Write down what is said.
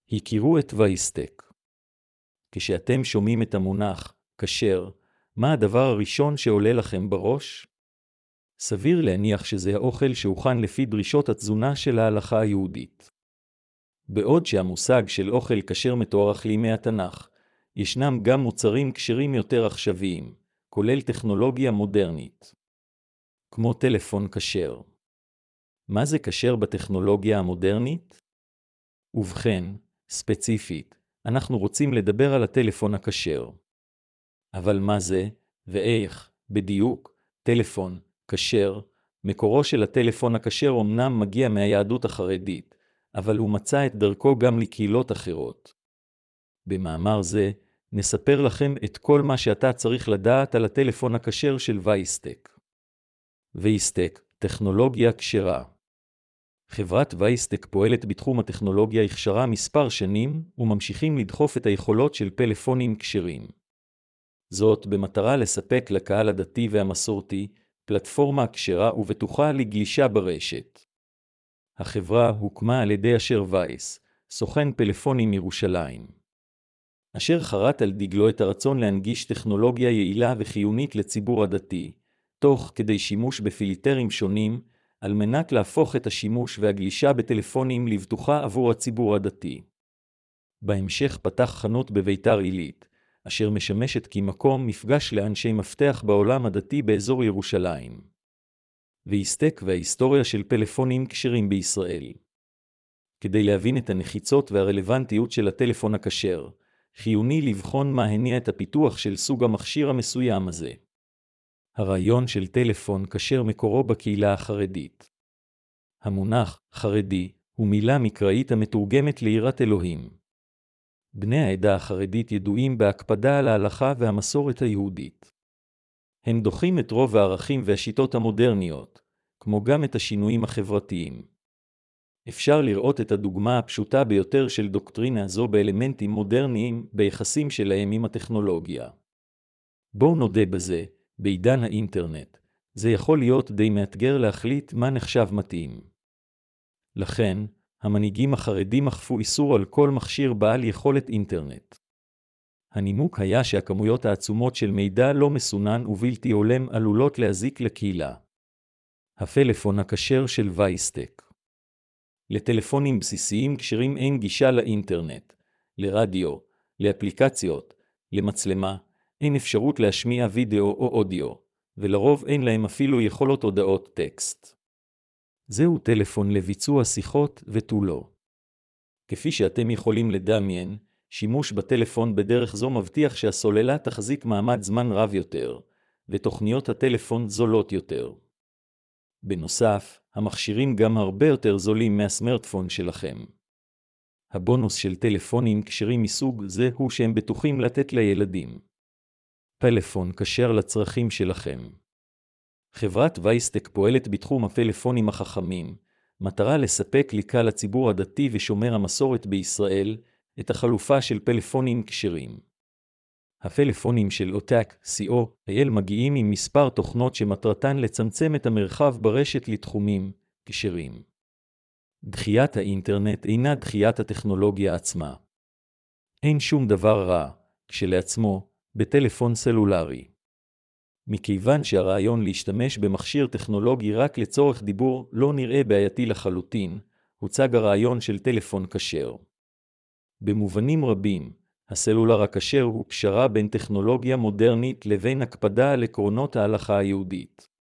הכירו את וייסטק. כשאתם שומעים את המונח כשר, מה הדבר הראשון שעולה לכם בראש? סביר להניח שזה האוכל שהוכן לפי דרישות התזונה של ההלכה היהודית. בעוד שהמושג של אוכל כשר מתוארך לימי התנ"ך, ישנם גם מוצרים כשרים יותר עכשוויים, כולל טכנולוגיה מודרנית, כמו טלפון כשר. מה זה כשר בטכנולוגיה המודרנית? ובכן, ספציפית, אנחנו רוצים לדבר על הטלפון הכשר. אבל מה זה, ואיך, בדיוק, טלפון כשר? מקורו של הטלפון הכשר אמנם מגיע מהיהדות החרדית, אבל הוא מצא את דרכו גם לקהילות אחרות. במאמר זה, נספר לכם את כל מה שאתה צריך לדעת על הטלפון הכשר של וייסטק. וייסטק, טכנולוגיה כשרה. חברת וייסטק פועלת בתחום הטכנולוגיה הכשרה מספר שנים, וממשיכים לדחוף את היכולות של פלאפונים כשרים. זאת במטרה לספק לקהל הדתי והמסורתי, פלטפורמה כשרה ובטוחה לגלישה ברשת. החברה הוקמה על ידי אשר וייס, סוכן פלאפונים ירושלים, אשר חרת על דגלו את הרצון להנגיש טכנולוגיה יעילה וחיונית לציבור הדתי, תוך כדי שימוש בפילטרים שונים, על מנת להפוך את השימוש והגלישה בטלפונים לבטוחה עבור הציבור הדתי. בהמשך פתח חנות בביתר עילית, אשר משמשת כמקום מפגש לאנשי מפתח בעולם הדתי באזור ירושלים. וייסטק וההיסטוריה של פלאפונים כשרים בישראל. כדי להבין את הנחיצות והרלוונטיות של הטלפון הכשר, חיוני לבחון מה הניע את הפיתוח של סוג המכשיר המסוים הזה. הרעיון של טלפון כשר מקורו בקהילה החרדית. המונח חרדי הוא מילה מקראית המתורגמת ליראת אלוהים. בני העדה החרדית ידועים בהקפדה על ההלכה והמסורת היהודית. הם דוחים את רוב הערכים והשיטות המודרניות, כמו גם את השינויים החברתיים. אפשר לראות את הדוגמה הפשוטה ביותר של דוקטרינה זו באלמנטים מודרניים ביחסים שלהם עם הטכנולוגיה. בואו נודה בזה, בעידן האינטרנט, זה יכול להיות די מאתגר להחליט מה נחשב מתאים. לכן, המנהיגים החרדים אכפו איסור על כל מכשיר בעל יכולת אינטרנט. הנימוק היה שהכמויות העצומות של מידע לא מסונן ובלתי הולם עלולות להזיק לקהילה. הפלאפון הכשר של וייסטק. לטלפונים בסיסיים כשרים אין גישה לאינטרנט, לרדיו, לאפליקציות, למצלמה, אין אפשרות להשמיע וידאו או אודיו, ולרוב אין להם אפילו יכולות הודעות טקסט. זהו טלפון לביצוע שיחות ותו לא. כפי שאתם יכולים לדמיין, שימוש בטלפון בדרך זו מבטיח שהסוללה תחזיק מעמד זמן רב יותר, ותוכניות הטלפון זולות יותר. בנוסף, המכשירים גם הרבה יותר זולים מהסמארטפון שלכם. הבונוס של טלפונים כשרים מסוג זה הוא שהם בטוחים לתת לילדים. פלאפון כשר לצרכים שלכם. חברת וייסטק פועלת בתחום הפלאפונים החכמים, מטרה לספק לקהל הציבור הדתי ושומר המסורת בישראל את החלופה של פלאפונים כשרים. הפלאפונים של OTAK.co.il מגיעים עם מספר תוכנות שמטרתן לצמצם את המרחב ברשת לתחומים כשרים. דחיית האינטרנט אינה דחיית הטכנולוגיה עצמה. אין שום דבר רע, כשלעצמו, בטלפון סלולרי. מכיוון שהרעיון להשתמש במכשיר טכנולוגי רק לצורך דיבור לא נראה בעייתי לחלוטין, הוצג הרעיון של טלפון כשר. במובנים רבים, הסלולר הכשר הוא פשרה בין טכנולוגיה מודרנית לבין הקפדה על עקרונות ההלכה היהודית.